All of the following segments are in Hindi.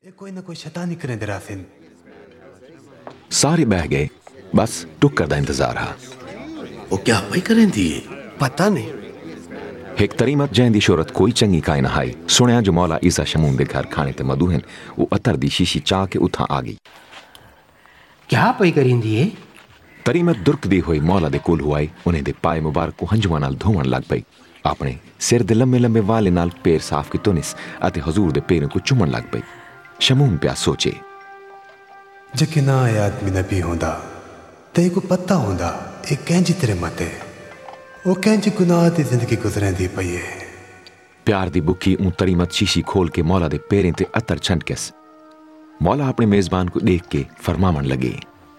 ये कोई ना कोई शैतानी करें दरासिन। सारे बह गए, बस टुक्कर दा इंतजार हा। वो क्या पई करें थी? पता नहीं। एक तरीमत जैन दी शोहरत कोई चंगी काई ना हाई। सुनिया जो मौला ईसा शमून दे घर खाने ते मधु हन, वो अतर दी शीशी चाह के उथा आ गई। क्या पई करें थी? तरीमत दुरकदी हुई मौला दे कोल हुआई, उन्हें दे पाए मुबारक को हंजुआ नाल धोवण लग पई। अपने सिर दे लंबे लंबे वाले नाल पैर साफ की तुनिस अते हजूर दे पैरों को चुमन लग पई। शमून प्या सोचे, जके ना आदमी नबी होंदा ते को पता होंदा एक कैंजी तेरे मते वो कैंजी गुनाह दी जिंदगी गुजरेंदी पई है। प्यार दी बुकी ऊं तरीमत शीशी खोल के मौला दे पैरें ते अतर छंटकस। मौला अपने मेजबान को देख के फरमावन लगे,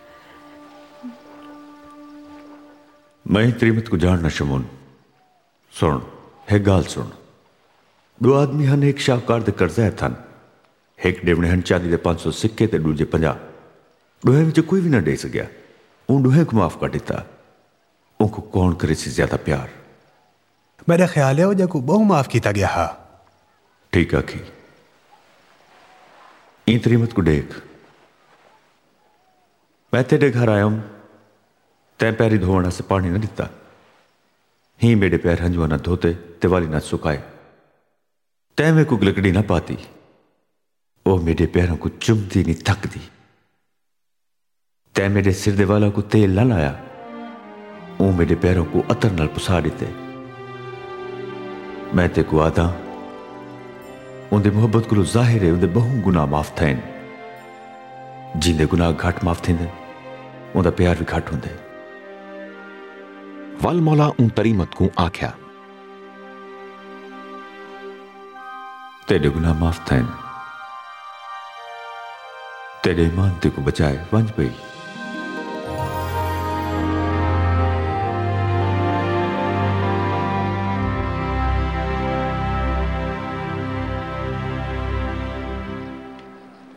मैं तरीमत को जानना शमून। सुन है गाल सुन। दो आदमी हन एक शाहकार दे कर्जा थन। एक डेवने हन चांदी दे 500 सिक्के ते दूजे 50। दोहे विच कोई भी ना दे सकिया। उन दोहे को माफ कर दिता। उनको कौन करे सी ज्यादा प्यार? मेरा ख्याल है वो जको बहु माफ किया गया हा। ठीक आखी। इन तरीमत को देख, मैं तेरे घर आया हूं, तै पैरी धोवण से पानी न दिता। ही मेरे पैर हंजुआ न धोते ते वाली न सुकाए। तै में को गलकड़ी न पाती। ओ मेरे पैरों को चुमती नहीं थकती। तै मेरे सिर दे वाला को तेल न लाया। ओ मेरे पैरों को अतर नाल पुसा दिते। मैं ते को आदा उनकी मोहब्बत को जाहिर है उनके बहु गुनाह माफ थे। जिंदे गुनाह घट माफ थे उनका प्यार भी घट होंगे। वल मौला उन तरीमत को आख्या, तेरे गुनाह माफ थे। तेरे ईमान ते को बचाए वंज पई।